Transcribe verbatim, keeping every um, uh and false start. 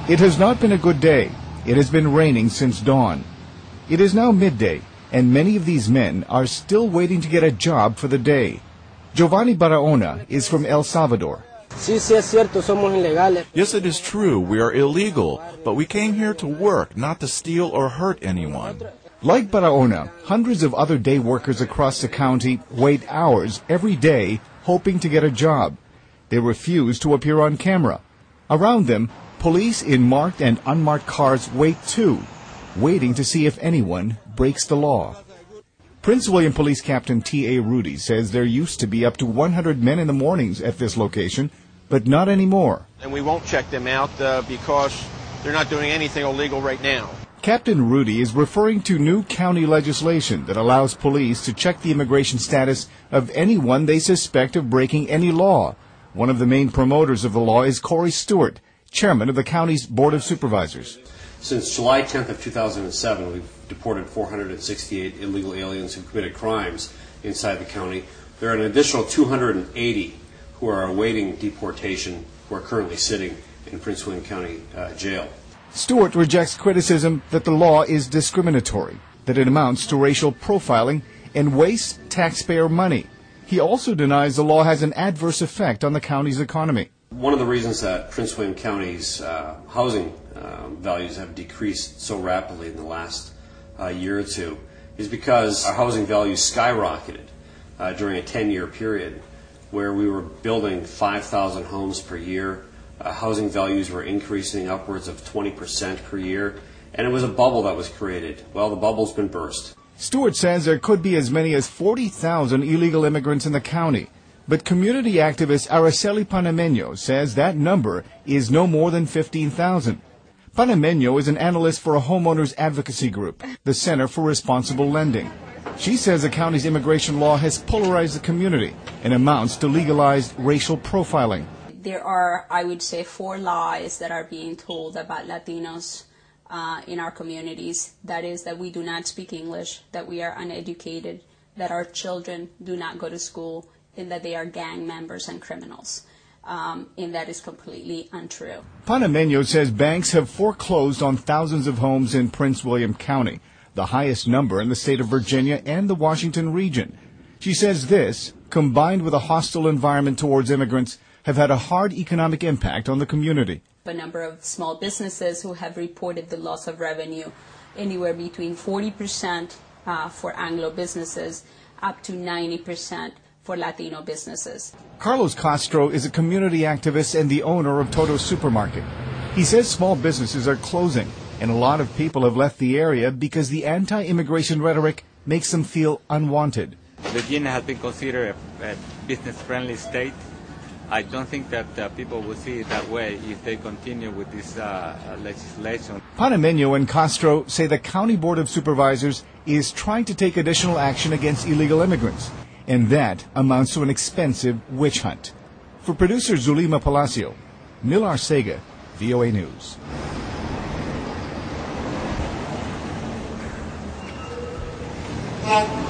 It has not been a good day. It has been raining since dawn. It is now midday, and many of these men are still waiting to get a job for the day. Giovanni Barahona is from El Salvador. Yes, it is true, we are illegal, but we came here to work, not to steal or hurt anyone. Like Barahona, hundreds of other day workers across the county wait hours every day hoping to get a job. They refuse to appear on camera. Around them, police in marked and unmarked cars wait too, waiting to see if anyone breaks the law. Prince William Police Captain T A Rudy says there used to be up to one hundred men in the mornings at this location, but not anymore. And we won't check them out uh, because they're not doing anything illegal right now. Captain Rudy is referring to new county legislation that allows police to check the immigration status of anyone they suspect of breaking any law. One of the main promoters of the law is Corey Stewart, chairman of the county's Board of Supervisors. Since July tenth of two thousand seven, we've deported four hundred sixty-eight illegal aliens who committed crimes inside the county. There are an additional two hundred eighty who are awaiting deportation, who are currently sitting in Prince William County uh, jail. Stewart rejects criticism that the law is discriminatory, that it amounts to racial profiling, and wastes taxpayer money. He also denies the law has an adverse effect on the county's economy. One of the reasons that Prince William County's uh, housing uh, values have decreased so rapidly in the last uh, year or two is because our housing values skyrocketed uh, during a ten-year period where we were building five thousand homes per year. Uh, housing values were increasing upwards of twenty percent per year, and it was a bubble that was created. Well, the bubble's been burst. Stewart says there could be as many as forty thousand illegal immigrants in the county. But community activist Araceli Panameño says that number is no more than fifteen thousand. Panameño is an analyst for a homeowners advocacy group, the Center for Responsible Lending. She says the county's immigration law has polarized the community and amounts to legalized racial profiling. There are, I would say, four lies that are being told about Latinos uh, in our communities. That is that we do not speak English, that we are uneducated, that our children do not go to school, and that they are gang members and criminals. Um, and that is completely untrue. Panameño says banks have foreclosed on thousands of homes in Prince William County, the highest number in the state of Virginia and the Washington region. She says this, combined with a hostile environment towards immigrants, have had a hard economic impact on the community. A number of small businesses who have reported the loss of revenue, anywhere between forty percent uh, for Anglo businesses up to ninety percent for Latino businesses. Carlos Castro is a community activist and the owner of Toto Supermarket. He says small businesses are closing, and a lot of people have left the area because the anti-immigration rhetoric makes them feel unwanted. Virginia has been considered a, a business-friendly state. I don't think that uh, people will see it that way if they continue with this uh, legislation. Panameño and Castro say the County Board of Supervisors is trying to take additional action against illegal immigrants, and that amounts to an expensive witch hunt. For producer Zulima Palacio, Nil Arcega, V O A News. Yeah.